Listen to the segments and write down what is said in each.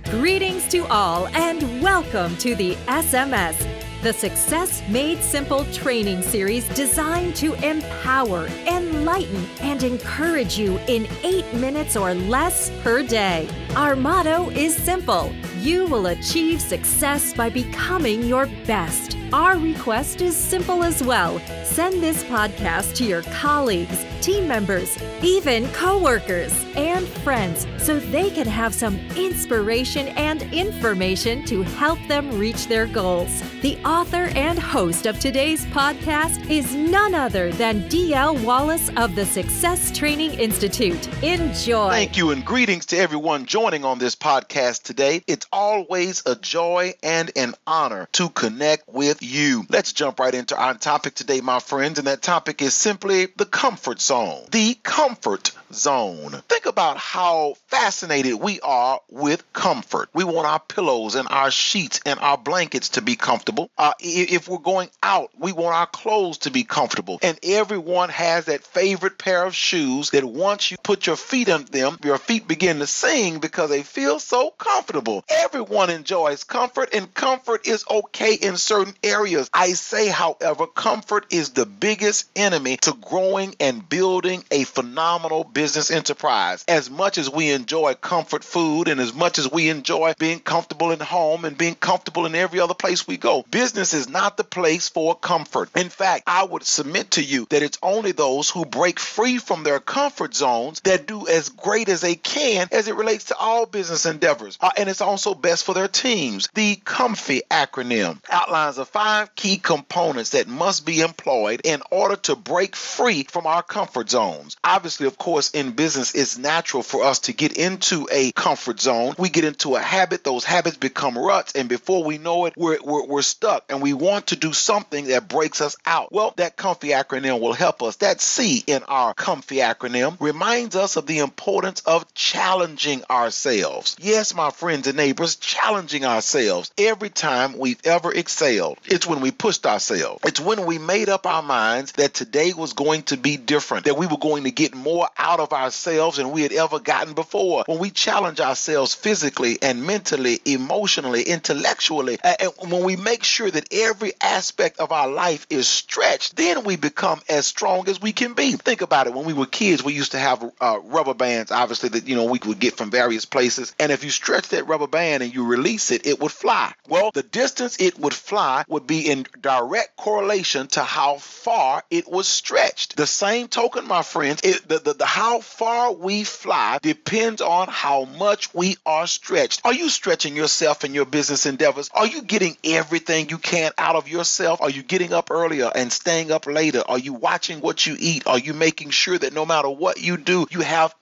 Greetings to all and welcome to the SMS, the Success Made Simple training series designed to empower, enlighten, and encourage you in 8 minutes or less per day. Our motto is simple: you will achieve success by becoming your best. Our request is simple as well. Send this podcast to your colleagues, team members, even coworkers and friends so they can have some inspiration and information to help them reach their goals. The author and host of today's podcast is none other than D.L. Wallace of the Success Training Institute. Enjoy. Thank you and greetings to everyone joining on this podcast today. It's always a joy and an honor to connect with you. Let's jump right into our topic today, my friends, and that topic is simply the comfort zone. The comfort zone. Think about how fascinated we are with comfort. We want our pillows and our sheets and our blankets to be comfortable. If we're going out, we want our clothes to be comfortable. And everyone has that favorite pair of shoes that once you put your feet on them, your feet begin to sing because they feel so comfortable. Everyone enjoys comfort, and comfort is okay in certain areas. I say, however, comfort is the biggest enemy to growing and building a phenomenal business enterprise. As much as we enjoy comfort food and as much as we enjoy being comfortable in home and being comfortable in every other place we go, business is not the place for comfort. In fact, I would submit to you that it's only those who break free from their comfort zones that do as great as they can as it relates to all business endeavors. And it's also best for their teams. The COMFY acronym outlines the 5 key components that must be employed in order to break free from our comfort zones. Obviously, of course, in business, it's natural for us to get into a comfort zone. We get into a habit, those habits become ruts, and before we know it, we're stuck, and we want to do something that breaks us out. Well, that COMFY acronym will help us. That C in our COMFY acronym reminds us of the importance of challenging ourselves. Yes, my friends and neighbors, challenging ourselves. Every time we've ever excelled, it's when we pushed ourselves. It's when we made up our minds that today was going to be different, that we were going to get more out of ourselves than we had ever gotten before. When we challenge ourselves physically and mentally, emotionally, intellectually, and when we make sure that every aspect of our life is stretched, then we become as strong as we can be. Think about it. When we were kids, we used to have rubber bands, obviously, that we would get from various places. And if you stretch that rubber band and you release it, it would fly. Well, the distance it would fly would be in direct correlation to how far it was stretched. The same token, my friends, the how far we fly depends on how much we are stretched. Are you stretching yourself in your business endeavors? Are you getting everything you can out of yourself? Are you getting up earlier and staying up later? Are you watching what you eat? Are you making sure that no matter what you do, you have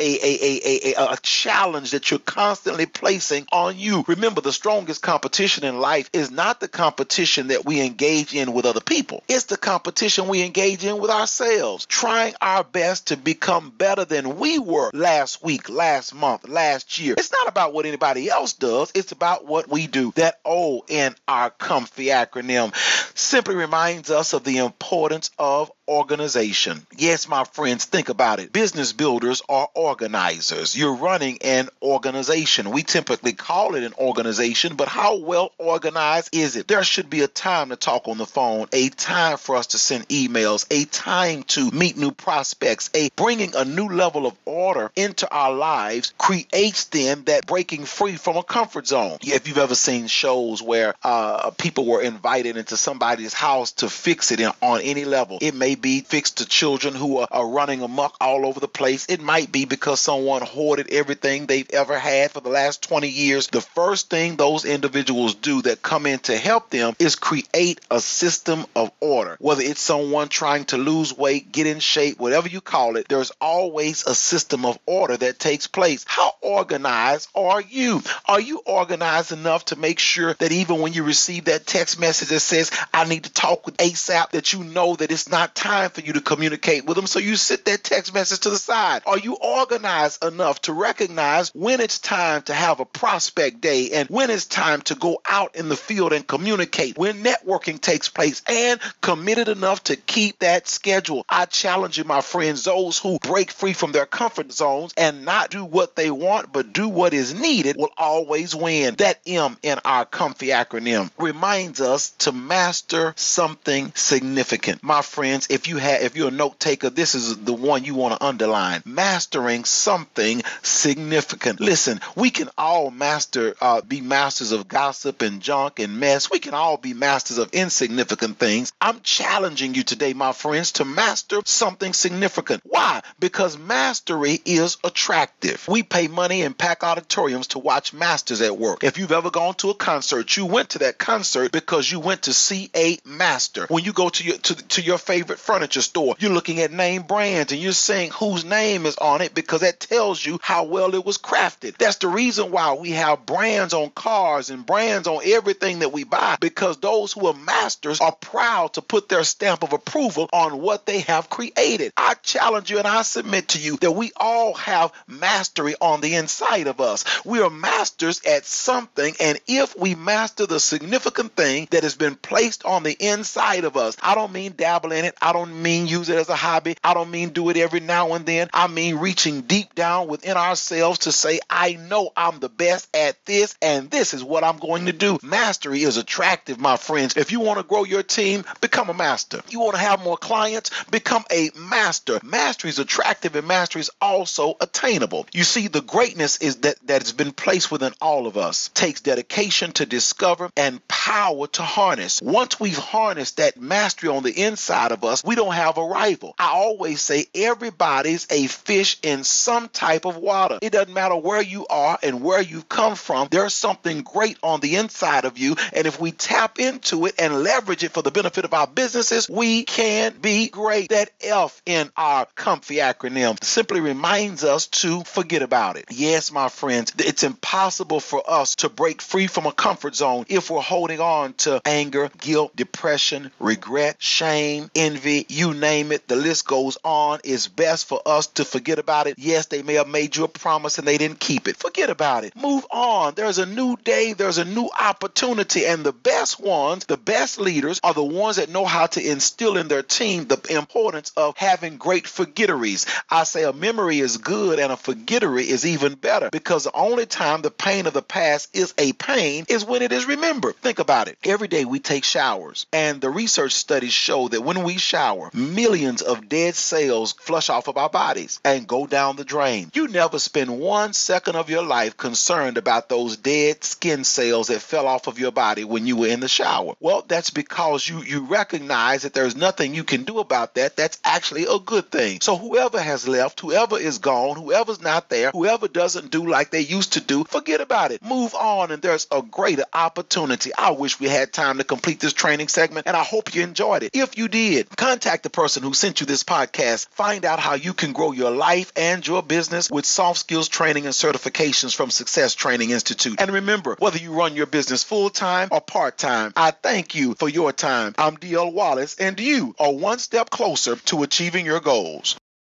a challenge that you're constantly placing on you? Remember, the strongest competition in life is not the competition that we engage in with other people. It's the competition we engage in with ourselves, trying our best to become better than we were last week, last month, last year. It's not about what anybody else does. It's about what we do. That O in our COMFY acronym simply reminds us of the importance of organization. Yes, my friends, think about it. Business builders are organizers. You're running an organization. We typically call it an organization, but how well organized is it? There should be a time to talk on the phone, a time for us to send emails, a time to meet new prospects, bringing a new level of order into our lives creates then that breaking free from a comfort zone. If you've ever seen shows where people were invited into somebody's house to fix it on any level, it may be fixed to children who are running amok all over the place. It might be because someone hoarded everything they've ever had for the last 20 years. The first thing those individuals do that come in to help them is create a system of order. Whether it's someone trying to lose weight, get in shape, whatever you call it, there's always a system of order that takes place. How organized are you? Are you organized enough to make sure that even when you receive that text message that says, I need to talk with ASAP, that you know that it's not time time for you to communicate with them, so you sit that text message to the side? Are you organized enough to recognize when it's time to have a prospect day and when it's time to go out in the field and communicate, when networking takes place, and committed enough to keep that schedule? I challenge you, my friends, those who break free from their comfort zones and not do what they want but do what is needed will always win. That M in our comfy acronym reminds us to master something significant. My friends, if you're a note taker, this is the one you want to underline. Mastering something significant. Listen, we can all be masters of gossip and junk and mess. We can all be masters of insignificant things. I'm challenging you today, my friends, to master something significant. Why? Because mastery is attractive. We pay money in packed auditoriums to watch masters at work. If you've ever gone to a concert, you went to that concert because you went to see a master. When you go to your favorite furniture store, you're looking at name brands and you're saying whose name is on it because that tells you how well it was crafted. That's the reason why we have brands on cars and brands on everything that we buy, because those who are masters are proud to put their stamp of approval on what they have created. I challenge you and I submit to you that we all have mastery on the inside of us. We are masters at something, and if we master the significant thing that has been placed on the inside of us, I don't mean dabble in it. I don't mean use it as a hobby. I don't mean do it every now and then. I mean reaching deep down within ourselves to say, I know I'm the best at this, and this is what I'm going to do. Mastery is attractive, my friends. If you want to grow your team, become a master. You want to have more clients, become a master. Mastery is attractive, and mastery is also attainable. You see, the greatness is that has been placed within all of us. It takes dedication to discover and power to harness. Once we've harnessed that mastery on the inside of us, we don't have a rival. I always say everybody's a fish in some type of water. It doesn't matter where you are and where you've come from. There's something great on the inside of you, and if we tap into it and leverage it for the benefit of our businesses, we can be great. That F in our comfy acronym simply reminds us to forget about it. Yes, my friends, it's impossible for us to break free from a comfort zone if we're holding on to anger, guilt, depression, regret, shame, envy, you name it. The list goes on. It's best for us to forget about it. Yes, they may have made you a promise and they didn't keep it. Forget about it. Move on. There's a new day. There's a new opportunity. And the best ones, the best leaders are the ones that know how to instill in their team the importance of having great forgetteries. I say a memory is good and a forgettery is even better, because the only time the pain of the past is a pain is when it is remembered. Think about it. Every day we take showers, and the research studies show that when we shower, millions of dead cells flush off of our bodies and go down the drain. You never spend 1 second of your life concerned about those dead skin cells that fell off of your body when you were in the shower. Well, that's because you recognize that there's nothing you can do about that. That's actually a good thing. So whoever has left, whoever is gone, whoever's not there, whoever doesn't do like they used to do, forget about it. Move on, and there's a greater opportunity. I wish we had time to complete this training segment, and I hope you enjoyed it. If you did, contact the person who sent you this podcast. Find out how you can grow your life and your business with soft skills training and certifications from Success Training Institute. And remember, whether you run your business full-time or part-time, I thank you for your time. I'm DL Wallace, and you are one step closer to achieving your goals.